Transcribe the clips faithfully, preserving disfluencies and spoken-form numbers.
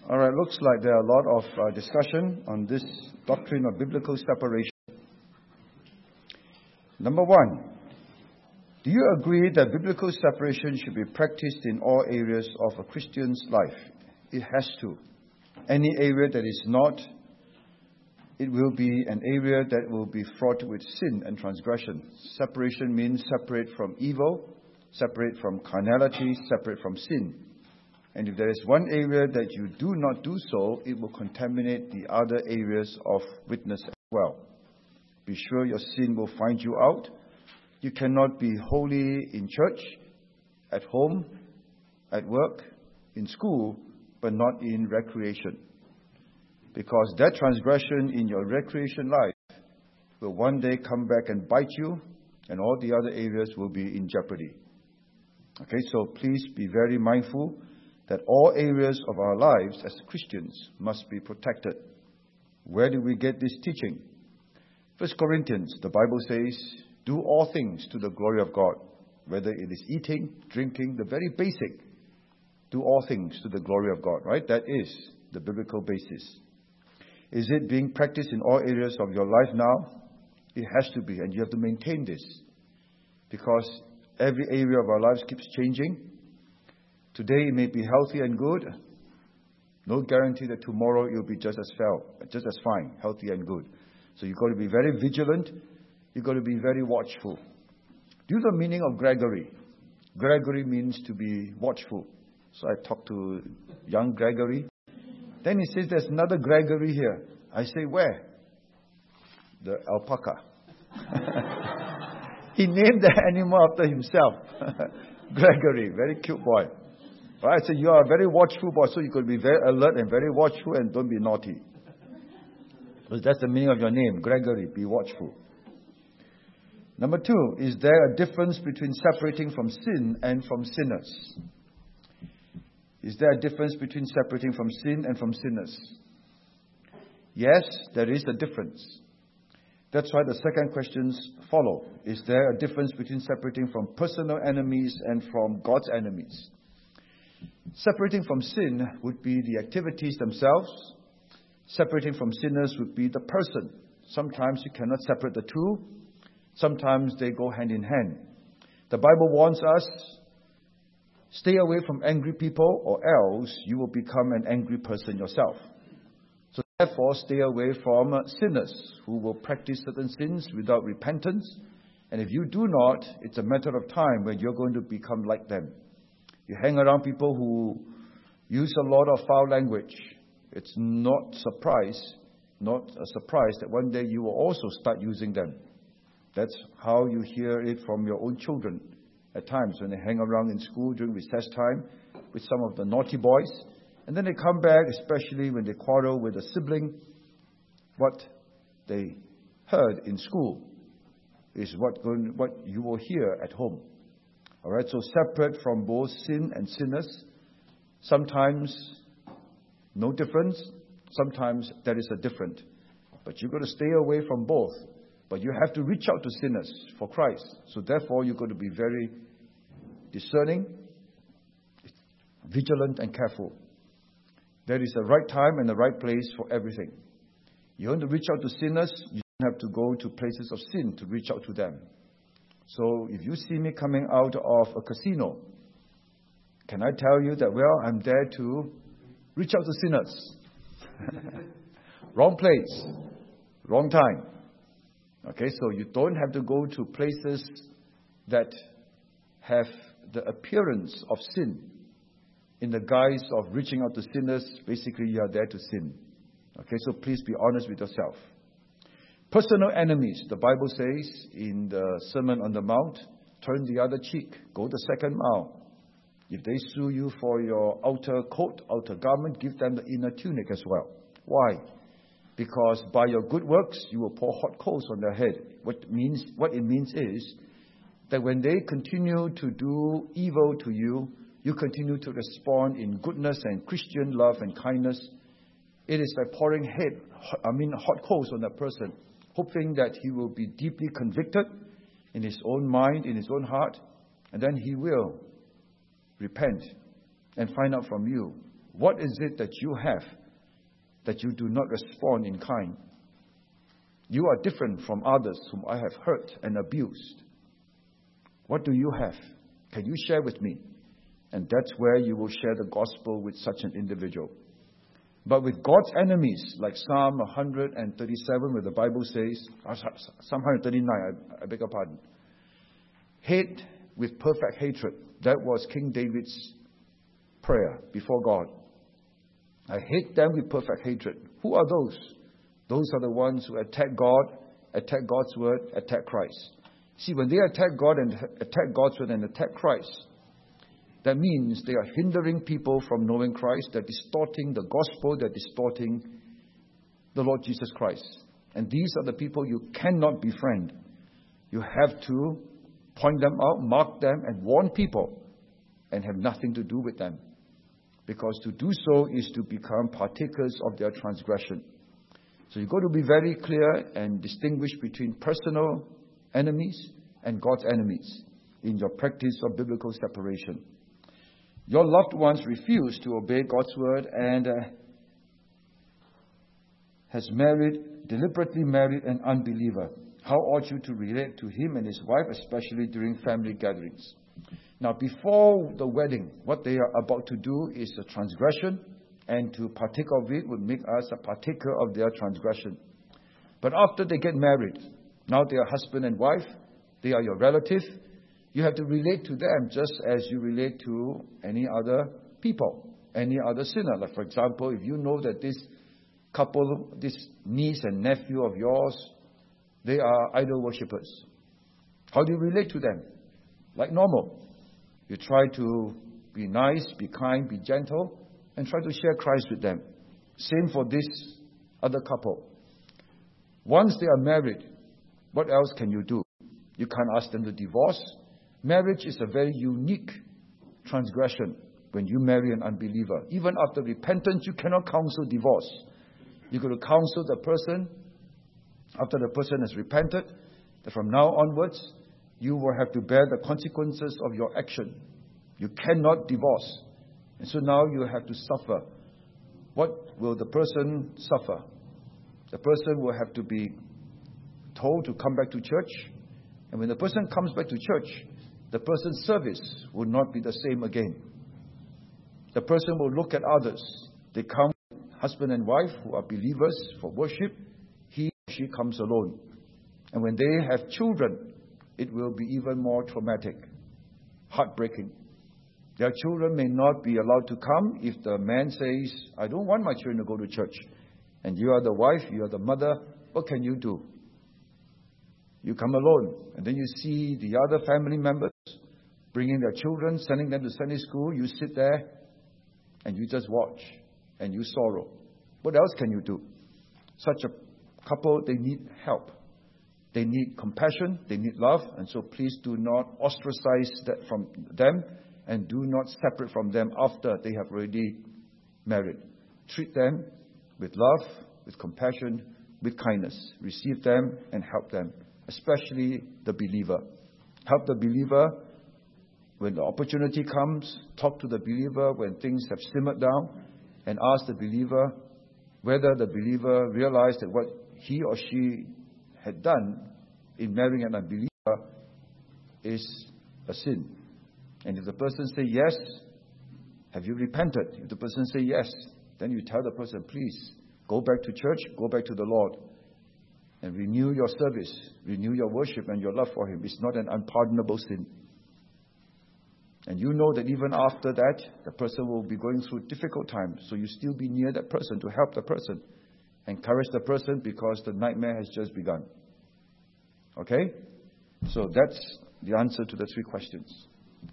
All right, looks like there are a lot of uh, discussion on this doctrine of biblical separation. Number one, do you agree that biblical separation should be practiced in all areas of a Christian's life? It has to. Any area that is not, it will be an area that will be fraught with sin and transgression. Separation means separate from evil, separate from carnality, separate from sin. And if there is one area that you do not do so, it will contaminate the other areas of witness as well. Be sure your sin will find you out. You cannot be holy in church, at home, at work, in school, but not in recreation. Because that transgression in your recreation life will one day come back and bite you, and all the other areas will be in jeopardy. Okay, so please be very mindful that all areas of our lives as Christians must be protected. Where do we get this teaching? First Corinthians, the Bible says, do all things to the glory of God. Whether it is eating, drinking, the very basic, do all things to the glory of God, right? That is the biblical basis. Is it being practiced in all areas of your life now? It has to be, and you have to maintain this. Because every area of our lives keeps changing. Today it may be healthy and good. No guarantee that tomorrow it will be just as well, just as fine, healthy and good. So you've got to be very vigilant. You've got to be very watchful. Do you know the meaning of Gregory? Gregory means to be watchful. So I talked to young Gregory. Then he says, there's another Gregory here. I say, where? The alpaca. He named the animal after himself. Gregory, very cute boy. All right, so you are a very watchful boy, so you could be very alert and very watchful and don't be naughty. Because that's the meaning of your name, Gregory, be watchful. Number two, is there a difference between separating from sin and from sinners? Is there a difference between separating from sin and from sinners? Yes, there is a difference. That's why the second questions follow. Is there a difference between separating from personal enemies and from God's enemies? Separating from sin would be the activities themselves. Separating from sinners would be the person. Sometimes you cannot separate the two. Sometimes they go hand in hand. The Bible warns us, stay away from angry people or else you will become an angry person yourself. So therefore, stay away from sinners who will practice certain sins without repentance. And if you do not, it's a matter of time when you're going to become like them. You hang around people who use a lot of foul language. It's not surprise, not a surprise that one day you will also start using them. That's how you hear it from your own children at times when they hang around in school during recess time with some of the naughty boys. And then they come back, especially when they quarrel with a sibling. What they heard in school is what, going, what you will hear at home. All right, so separate from both sin and sinners. Sometimes no difference. Sometimes there is a difference. But you've got to stay away from both. But you have to reach out to sinners for Christ. So therefore, you've got to be very discerning, vigilant, and careful. There is a right time and a right place for everything. You want to reach out to sinners, you don't have to go to places of sin to reach out to them. So if you see me coming out of a casino, can I tell you that, well, I'm there to reach out to sinners? Wrong place, wrong time. Okay, so you don't have to go to places that have the appearance of sin. In the guise of reaching out to sinners, basically you are there to sin. Okay, so please be honest with yourself. Personal enemies, the Bible says in the Sermon on the Mount, turn the other cheek, go the second mile. If they sue you for your outer coat, outer garment, give them the inner tunic as well. Why? Because by your good works, you will pour hot coals on their head. What means, what it means is that when they continue to do evil to you, you continue to respond in goodness and Christian love and kindness. It is like pouring head, I mean, hot coals on that person, hoping that he will be deeply convicted in his own mind, in his own heart, and then he will repent and find out from you What is it that you have that you do not respond in kind? You are different from others whom I have hurt and abused. What do you have? Can you share with me? And that's where you will share the gospel with such an individual. But with God's enemies, like Psalm one thirty-seven, where the Bible says, Psalm one thirty-nine, I, I beg your pardon, hate with perfect hatred. That was King David's prayer before God. I hate them with perfect hatred. Who are those? Those are the ones who attack God, attack God's word, attack Christ. See, when they attack God and attack God's word and attack Christ, that means they are hindering people from knowing Christ. They're distorting the gospel. They're distorting the Lord Jesus Christ. And these are the people you cannot befriend. You have to point them out, mark them, and warn people, and have nothing to do with them. Because to do so is to become partakers of their transgression. So you've got to be very clear and distinguish between personal enemies and God's enemies in your practice of biblical separation. Your loved ones refuse to obey God's word and uh, has married, deliberately married an unbeliever. How ought you to relate to him and his wife, especially during family gatherings? Now, before the wedding, what they are about to do is a transgression, and to partake of it would make us a partaker of their transgression. But after they get married, now they are husband and wife, they are your relative. You have to relate to them just as you relate to any other people, any other sinner. Like, for example, if you know that this couple, this niece and nephew of yours, they are idol worshippers. How do you relate to them? Like normal. You try to be nice, be kind, be gentle, and try to share Christ with them. Same for this other couple. Once they are married, what else can you do? You can't ask them to divorce. Marriage is a very unique transgression when you marry an unbeliever. Even after repentance, you cannot counsel divorce. You've got to counsel the person after the person has repented, that from now onwards, you will have to bear the consequences of your action. You cannot divorce. And so now you have to suffer. What will the person suffer? The person will have to be told to come back to church. And when the person comes back to church, the person's service will not be the same again. The person will look at others. They come, husband and wife, who are believers for worship. He or she comes alone. And when they have children, it will be even more traumatic, heartbreaking. Their children may not be allowed to come if the man says, I don't want my children to go to church. And you are the wife, you are the mother, what can you do? You come alone. And then you see the other family members bringing their children, sending them to Sunday school. You sit there and you just watch and you sorrow. What else can you do? Such a couple, they need help. They need compassion, they need love, and so please do not ostracize that from them and do not separate from them after they have already married. Treat them with love, with compassion, with kindness. Receive them and help them, especially the believer. Help the believer when the opportunity comes. Talk to the believer when things have simmered down, and ask the believer whether the believer realized that what he or she had done in marrying an unbeliever is a sin. And if the person say yes, have you repented? If the person say yes, then you tell the person, please go back to church, go back to the Lord, and renew your service, renew your worship and your love for Him. It's not an unpardonable sin. And you know that even after that, the person will be going through difficult times. So you still be near that person to help the person. Encourage the person because the nightmare has just begun. Okay? So that's the answer to the three questions.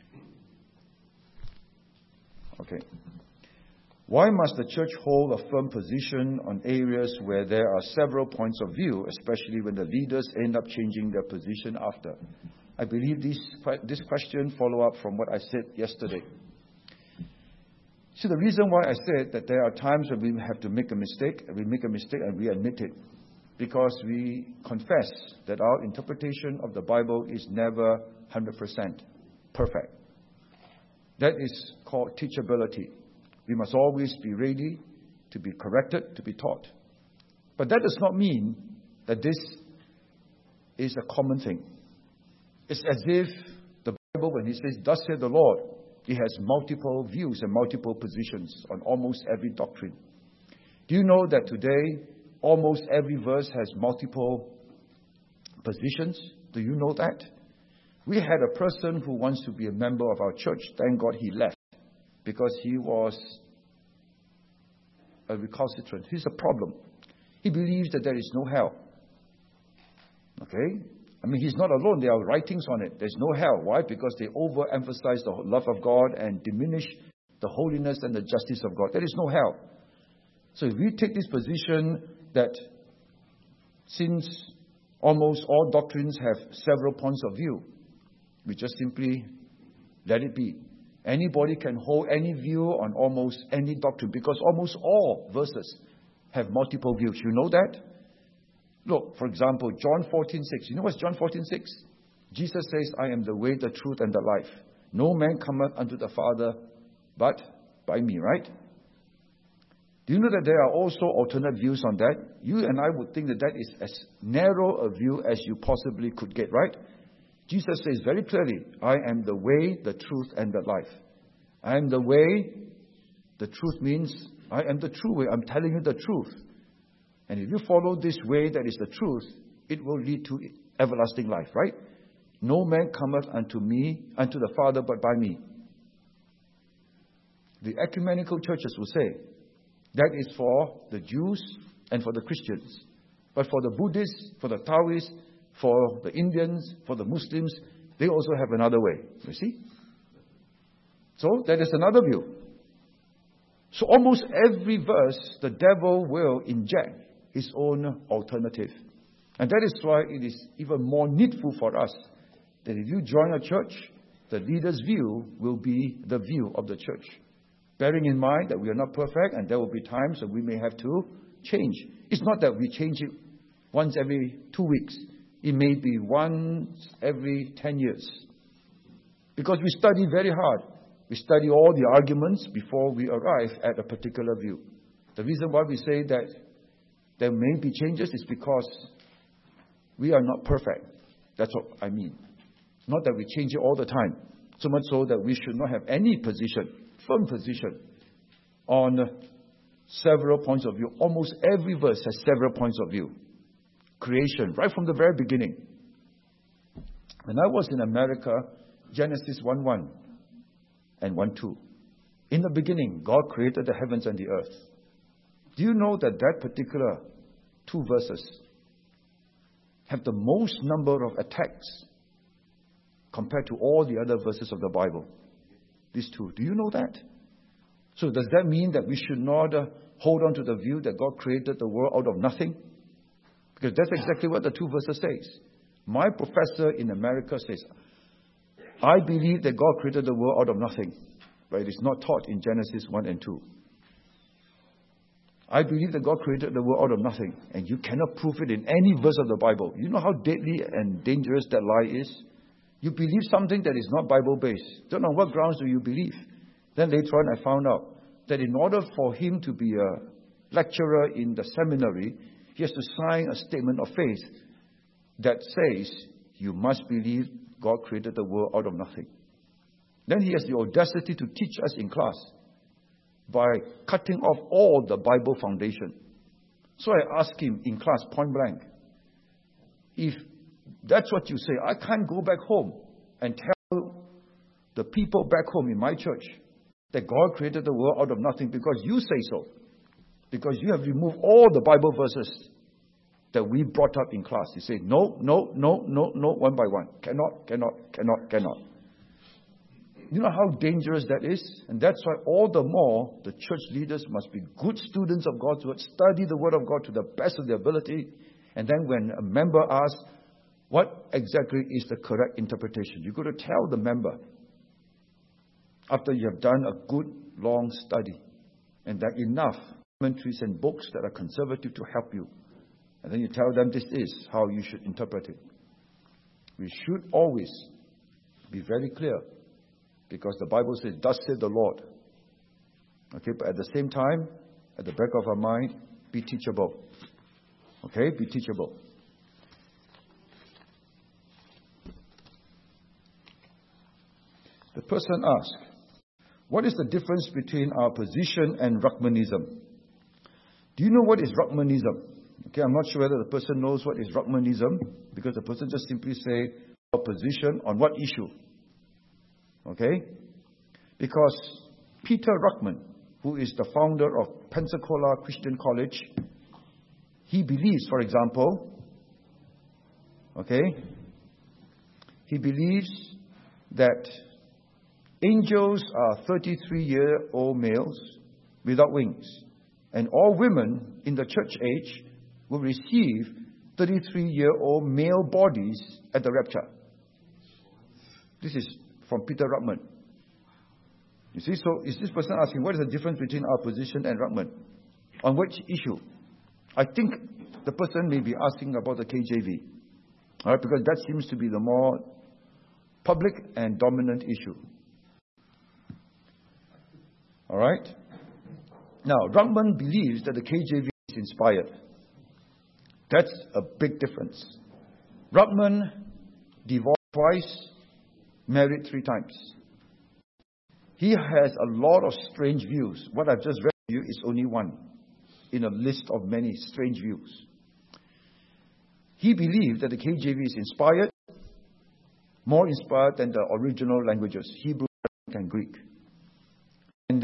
Okay. Why must the church hold a firm position on areas where there are several points of view, especially when the leaders end up changing their position after? I believe this, this question follow up from what I said yesterday. See, the reason why I said that there are times when we have to make a mistake, and we make a mistake and we admit it, because we confess that our interpretation of the Bible is never one hundred percent perfect. That is called teachability. We must always be ready to be corrected, to be taught. But that does not mean that this is a common thing. It's as if the Bible, when he says, thus said the Lord, he has multiple views and multiple positions on almost every doctrine. Do you know that today, almost every verse has multiple positions? Do you know that? We had a person who wants to be a member of our church. Thank God he left, because he was a recalcitrant. He's a problem. He believes that there is no hell. Okay? I mean, he's not alone. There are writings on it. There's no hell. Why? Because they overemphasize the love of God and diminish the holiness and the justice of God. There is no hell. So if we take this position that since almost all doctrines have several points of view, we just simply let it be. Anybody can hold any view on almost any doctrine, because almost all verses have multiple views. You know that? Look, for example, John fourteen six. You know what's John fourteen six? Jesus says, I am the way, the truth, and the life. No man cometh unto the Father but by me, right? Do you know that there are also alternate views on that? You and I would think that that is as narrow a view as you possibly could get, right? Jesus says very clearly, I am the way, the truth, and the life. I am the way. The truth means I am the true way. I'm telling you the truth. And if you follow this way that is the truth, it will lead to everlasting life, right? No man cometh unto me, unto the Father, but by me. The ecumenical churches will say, that is for the Jews and for the Christians. But for the Buddhists, for the Taoists, for the Indians, for the Muslims, they also have another way. You see? So that is another view. So almost every verse, the devil will inject his own alternative. And that is why it is even more needful for us that if you join a church, the leader's view will be the view of the church. Bearing in mind that we are not perfect and there will be times that we may have to change. It's not that we change it once every two weeks. It may be once every ten years. Because we study very hard. We study all the arguments before we arrive at a particular view. The reason why we say that there may be changes is because we are not perfect. That's what I mean. Not that we change it all the time. So much so that we should not have any position, firm position, on several points of view. Almost every verse has several points of view. Creation, right from the very beginning. When I was in America, Genesis one one and one two. In the beginning, God created the heavens and the earth. Do you know that that particular two verses have the most number of attacks compared to all the other verses of the Bible? These two. Do you know that? So does that mean that we should not uh, hold on to the view that God created the world out of nothing? Because that's exactly what the two verses says. My professor in America says, I believe that God created the world out of nothing. But it is not taught in Genesis one and two. I believe that God created the world out of nothing. And you cannot prove it in any verse of the Bible. You know how deadly and dangerous that lie is? You believe something that is not Bible-based. Don't know what grounds do you believe. Then later on I found out that in order for him to be a lecturer in the seminary, he has to sign a statement of faith that says, you must believe God created the world out of nothing. Then he has the audacity to teach us in class by cutting off all the Bible foundation. So I asked him in class, point blank, if that's what you say, I can't go back home and tell the people back home in my church that God created the world out of nothing because you say so. Because you have removed all the Bible verses that we brought up in class. He said, no, no, no, no, no, one by one. Cannot, cannot, cannot, cannot. You know how dangerous that is? And that's why all the more the church leaders must be good students of God's word, study the word of God to the best of their ability. And then when a member asks, what exactly is the correct interpretation? You've got to tell the member after you have done a good long study and that enough commentaries and books that are conservative to help you. And then you tell them this is how you should interpret it. We should always be very clear because the Bible says, thus said the Lord. Okay, but at the same time, at the back of our mind, be teachable. Okay, be teachable. The person asked, what is the difference between our position and Ruckmanism? Do you know what is Ruckmanism? Okay, I'm not sure whether the person knows what is Ruckmanism, because the person just simply say, our position on what issue? Okay? Because Peter Ruckman, who is the founder of Pensacola Christian College, he believes, for example, okay, he believes that angels are thirty-three-year-old males without wings, and all women in the church age will receive thirty-three-year-old male bodies at the rapture. This is from Peter Ruckman. You see, so is this person asking, what is the difference between our position and Ruckman? On which issue? I think the person may be asking about the K J V. All right, because that seems to be the more public and dominant issue. All right? Now, Ruckman believes that the K J V is inspired. That's a big difference. Ruckman divorced twice, married three times. He has a lot of strange views. What I've just read to you is only one in a list of many strange views. He believed that the K J V is inspired, more inspired than the original languages, Hebrew, and Greek. And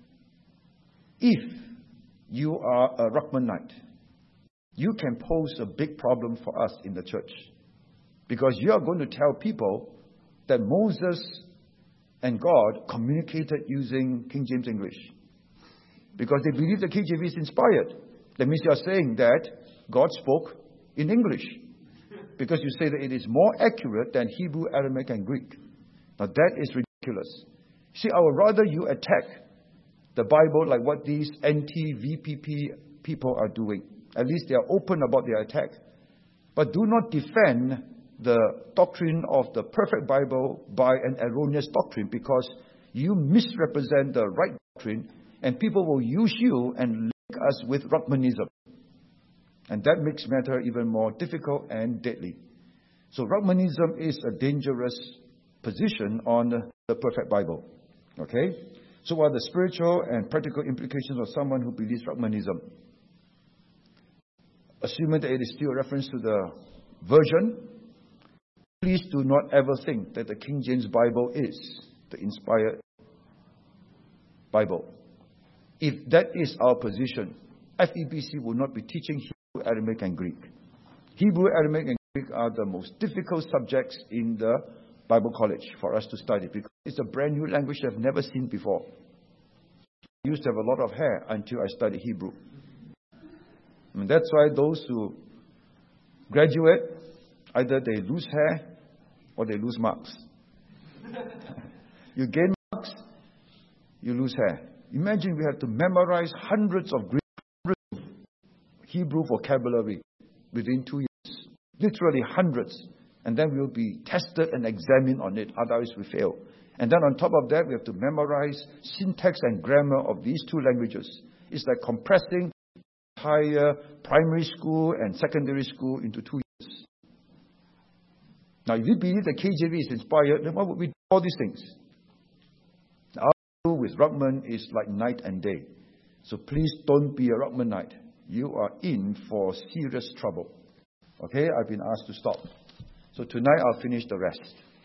if you are a Ruckmanite, you can pose a big problem for us in the church. Because you are going to tell people that Moses and God communicated using King James English. Because they believe the K J V is inspired. That means you are saying that God spoke in English. Because you say that it is more accurate than Hebrew, Aramaic, and Greek. Now that is ridiculous. See, I would rather you attack the Bible like what these anti-V P P people are doing. At least they are open about their attack. But do not defend the doctrine of the perfect Bible by an erroneous doctrine, because you misrepresent the right doctrine and people will use you and link us with Ruckmanism. And that makes matter even more difficult and deadly. So Ruckmanism is a dangerous position on the perfect Bible. Okay? So what are the spiritual and practical implications of someone who believes Ruckmanism? Assuming that it is still a reference to the version, please do not ever think that the King James Bible is the inspired Bible. If that is our position, F E B C will not be teaching Hebrew, Aramaic, and Greek. Hebrew, Aramaic, and Greek are the most difficult subjects in the Bible college for us to study, because it's a brand new language I've never seen before. I used to have a lot of hair until I studied Hebrew. And that's why those who graduate, either they lose hair or they lose marks. You gain marks, you lose hair. Imagine we have to memorize hundreds of Greek, hundreds of Hebrew vocabulary within two years. Literally hundreds. And then we'll be tested and examined on it, otherwise we fail. And then on top of that, we have to memorize syntax and grammar of these two languages. It's like compressing entire primary school and secondary school into two years. Now, if you believe the K J V is inspired, then why would we do all these things? Our view with Ruckman is like night and day. So please don't be a Ruckmanite. You are in for serious trouble. Okay, I've been asked to stop. So tonight I'll finish the rest.